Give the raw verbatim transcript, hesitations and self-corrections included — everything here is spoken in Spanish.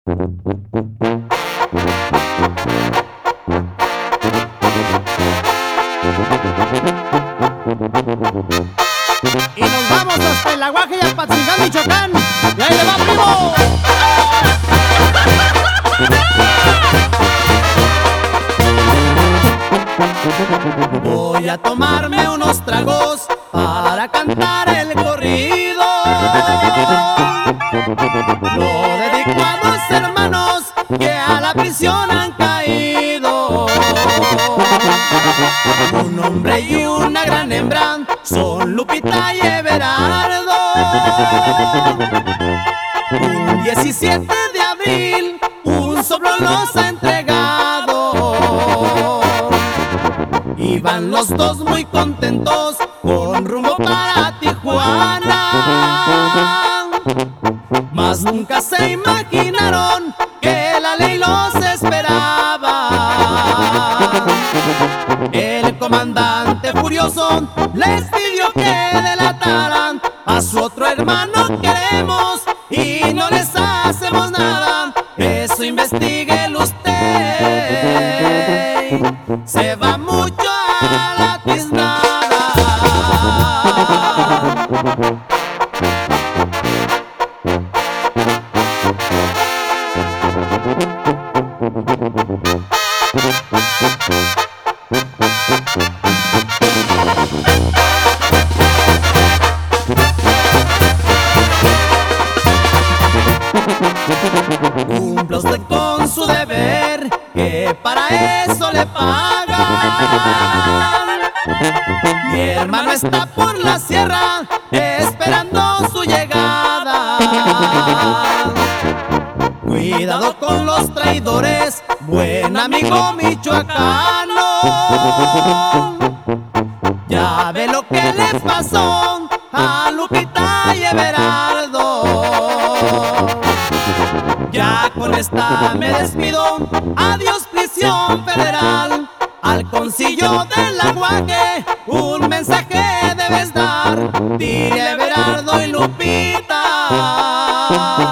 Y nos vamos hasta el Aguaje y Apatzingán, Michoacán. ¡Y ahí le va, primo! Voy a tomarme unos tragos para cantar el corrido. Lo dedico a dos hermanos que a la prisión han caído. Un hombre y una gran hembra son Lupita y Everardo. Un diecisiete de abril un soplo los ha entregado. Iban los dos muy contentos con rumbo para Tijuana, mas nunca se imaginaron que la ley los esperaba. El comandante furioso les pidió que delataran a su otro hermano. Queremos y no les hacemos nada, eso investíguelo usted. Se va mucho a la tiznada. Cumpla usted con su deber, que para eso le pagan. Mi hermano está por la sierra esperando su llegada. Cuidado con los traidores, buen amigo michoacano. Ya ve lo que les pasó a Lupita y Everardo. Ya con esta me despido, adiós prisión federal. Al concillo del Aguaje un mensaje debes dar. Dile Everardo y Lupita